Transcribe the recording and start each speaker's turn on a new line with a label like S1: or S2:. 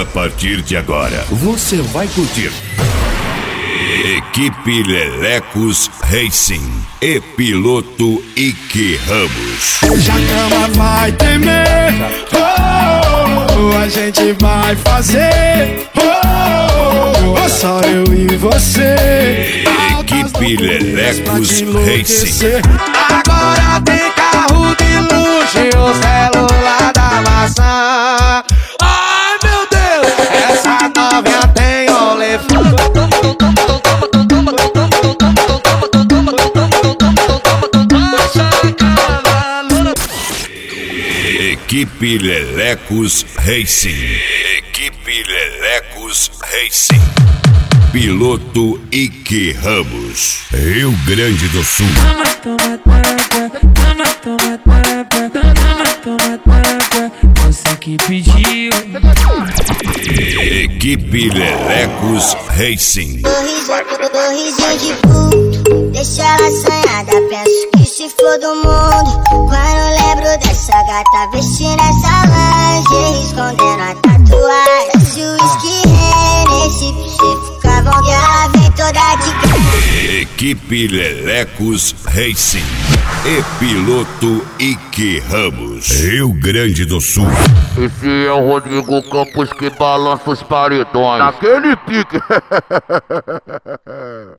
S1: A partir de agora, você vai curtir Equipe Lelecos Racing e piloto Ike Ramos.
S2: Jacama vai temer, a gente vai fazer, só eu e você.
S1: Equipe Lelecos Racing.
S2: Agora tem carro de luxo e o celular da maçã. Ai meu Deus, essa novinha tem olefante.
S1: Equipe Lelecos Racing. Equipe Lelecos Racing. Piloto Ike Ramos, Rio Grande do Sul.
S3: Você que pediu.
S1: Equipe Lelecos Racing.
S4: Sorrisinho de puto, deixa ela assanhada. Penso que se for do mundo quando lembro dessa gata vestindo essa lingerie, escondendo a tatuagem. Se o whisky nesse você fica bom que ela vem toda de cara.
S1: Equipe Lelecos Racing e piloto Ike Ramos, Rio Grande do Sul.
S5: Esse é o Rodrigo Campos que balança os paredões naquele pique.